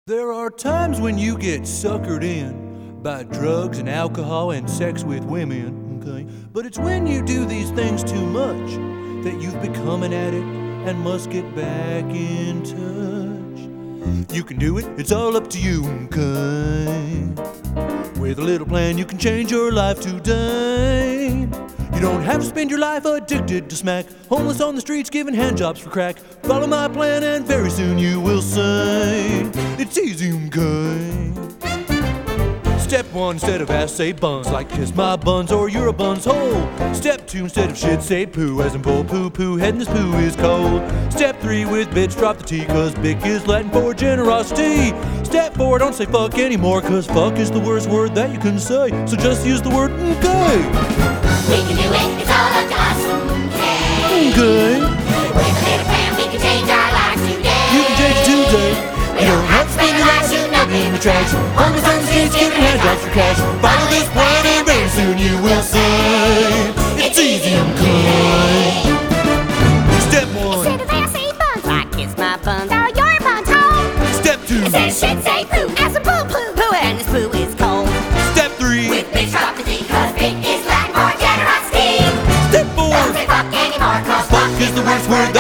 There are times when you get suckered in by drugs and alcohol and sex with women, okay? But it's when you do these things too much that you've become an addict and must get back in touch. You can do it, it's all up to you, okay? With a little plan you can change your life today. You don't have to spend your life addicted to smack, homeless on the streets giving handjobs for crack. Follow my plan and very soon you will say it's easy, okay? Step 1, instead of ass, say buns, like kiss my buns or you're a bun's hole. Step 2, instead of shit, say poo, as in bull poo poo, head and this poo is cold. Step 3, with bitch, drop the T, cause bick is Latin for generosity. Step 4, don't say fuck anymore, cause fuck is the worst word that you can say, so just use the word okay. We can do it, it's all up to us, okay? Okay. With a little plan, we can change our lives today. You can change it today. We don't have to spend your life shooting up in the trash, homeless on the streets giving handjobs for cash. Follow this plan and very soon you will say it's easy, okay? Step 1. Instead of ass, say buns, like kiss my buns or your buns home. Step 2. Instead of shit, say poo, as a bull poo poo, and this poo is cold. Step 3. With bitch, drop the T, cause big is Latin for generosity. Step 4. Don't say fuck anymore, cause Fuck is the worst word that